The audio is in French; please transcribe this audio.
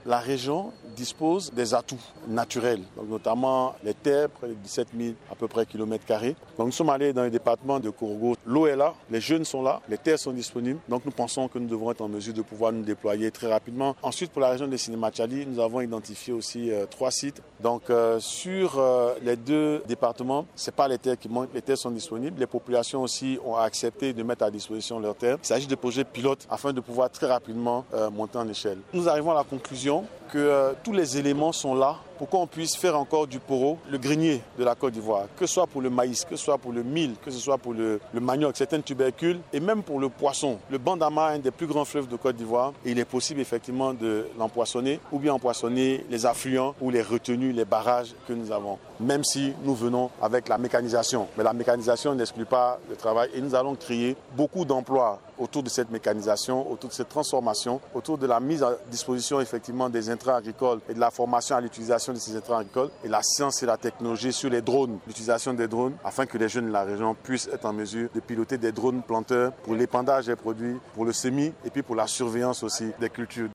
la région dispose des atouts naturels, donc notamment les terres, près de 17 000 à peu près kilomètres carrés. Donc nous sommes allés dans le département de Korogo. L'eau est là, les jeunes sont là, les terres sont disponibles. Donc nous pensons que nous devrons être en mesure de pouvoir nous déployer très rapidement. Ensuite, pour la région de Sinématiali, nous avons identifié aussi 3 sites. Donc sur les 2 départements, ce n'est pas les terres qui manquent, les terres sont disponibles. Les populations aussi ont accepté de mettre à disposition leurs terres. Il s'agit de projets pilotes afin de pouvoir très rapidement monter en échelle. Nous arrivons à la conclusion que tous les éléments sont là pour qu'on puisse faire encore du poro, le grenier de la Côte d'Ivoire, que ce soit pour le maïs, que ce soit pour le mil, que ce soit pour le manioc, certains tubercules et même pour le poisson. Le Bandama est un des plus grands fleuves de Côte d'Ivoire et il est possible effectivement de l'empoisonner ou bien empoisonner les affluents ou les retenues, les barrages que nous avons, même si nous venons avec la mécanisation. Mais la mécanisation n'exclut pas le travail et nous allons créer beaucoup d'emplois autour de cette mécanisation, autour de cette transformation, autour de la mise à disposition effectivement des intrants agricoles et de la formation à l'utilisation de ces intrants agricoles et la science et la technologie sur les drones, l'utilisation des drones afin que les jeunes de la région puissent être en mesure de piloter des drones planteurs pour l'épandage des produits, pour le semis et puis pour la surveillance aussi des cultures.